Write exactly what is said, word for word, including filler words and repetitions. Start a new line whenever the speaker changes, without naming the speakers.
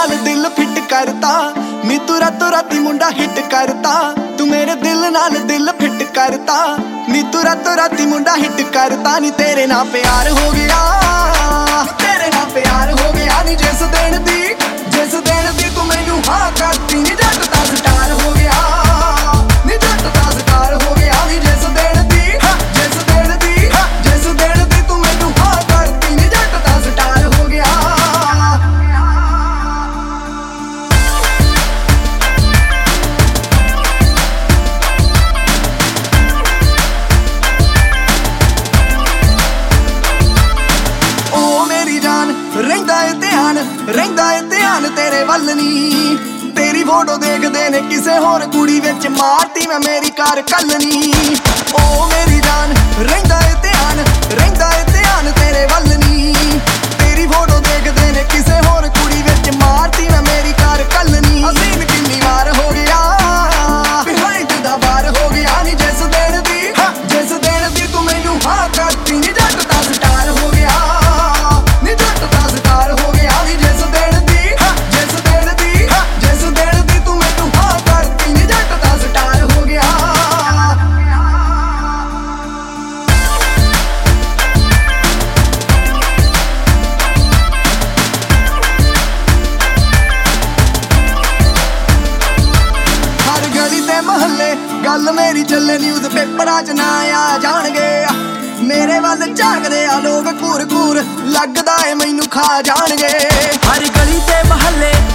नाल दिल फिट करता नी तू रातों राती मुंडा हिट करता तू मेरे दिल नाल दिल फिट करता नी तू रातों राती मुंडा हिट करता नी तेरे नाल प्यार हो गया तेरे नाल प्यार हो गया नी जिस दिन दी जिस दिन दी तू मैनू हाँ करती नी जट दा स्टार हो गया नी जट दा स्टार हो गया नी जिस दिन दी जिस दिन दी जिस दिन दी तू मैनू हाँ करती नी जट दा स्टार हो गया। रहिंदा है ध्यान रहिंदा है ध्यान तेरे वल नी तेरी फोटो देखदे ने किसे होर कुड़ी विच मारती मैं मेरी कार कल नी ओ मेरी जान रहिंदा है ध्यान रहिंदा है ध्यान तेरे वल नी तेरी फोटो देखदे ने किसे होर कुड़ी विच मारती मैं मेरी कार कल नी हसीन किन्नी वार हो गया बिहाइंड दा बार हो गया नी जिस दिन दी जिस दिन दी तू मैनू हाँ करती नी जट दा स्टार हो गया नी जट दा स्टार हो गया नी जिस दिन दी जिस दिन दी जिस दिन दी तू मैनू हाँ करती नी जट दा स्टार हो गया। हर गली ते महल्ले गल मेरी चले न्यूज़ पेपरां च ना आ जाणगे मेरे वल झाकदे आ लोग घूर घूर लगदा है मैनू खा जाणगे।
हर गली ते महल्ले